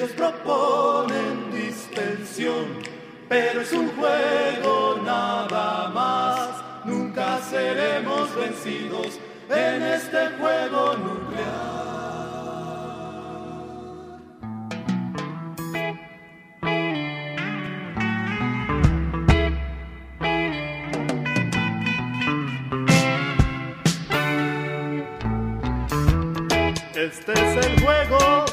Ellos proponen distensión, pero es un juego nada más. Nunca seremos vencidos en este juego nuclear. Este es el juego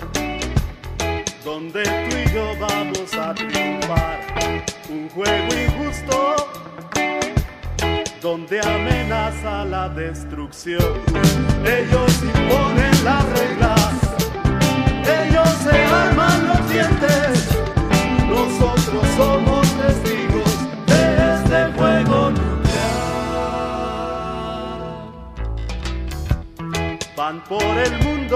donde tú y yo vamos a triunfar. Un juego injusto donde amenaza la destrucción. Ellos imponen las reglas, ellos se arman los dientes. Nosotros somos testigos de este juego nuclear. Van por el mundo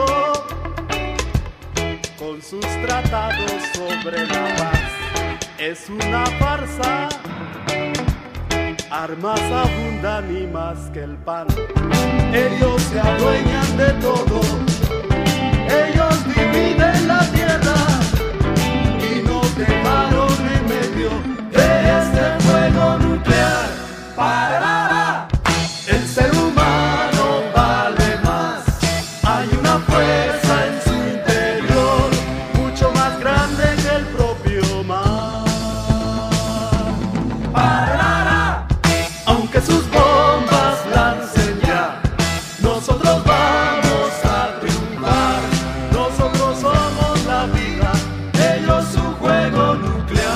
con sus tratados sobre la paz. Es una farsa, armas abundan y más que el pan. Ellos se adueñan de todo, ellos dividen la tierra y nos dejaron en medio de este fuego nuclear. ¡Parará! El ser humano vale más, hay una fuerza en su interior mucho más grande que el propio mar. ¡Parará! Aunque sus bombas lancen ya, nosotros vamos a triunfar. Nosotros somos la vida, ellos su juego nuclear.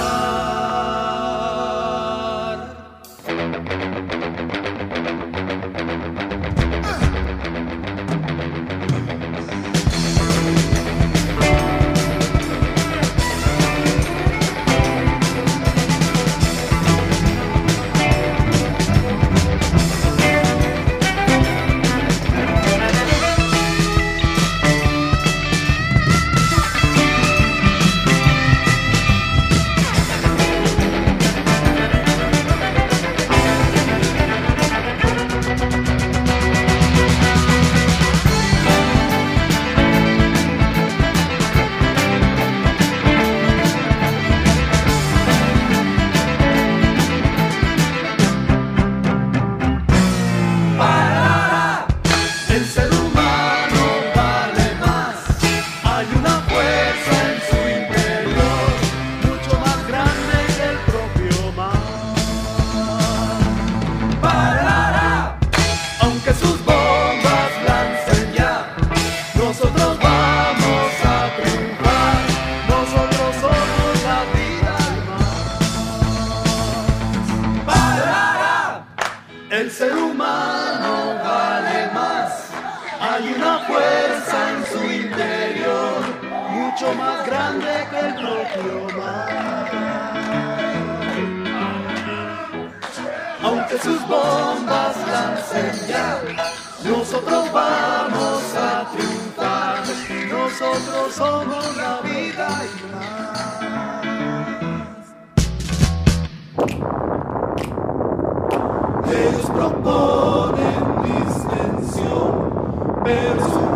El ser humano vale más, hay una fuerza en su interior, mucho más grande que el propio mar. Aunque sus bombas lancen ya, nosotros vamos a triunfar, nosotros somos la vida y más. Ellos proponen distensión, pero su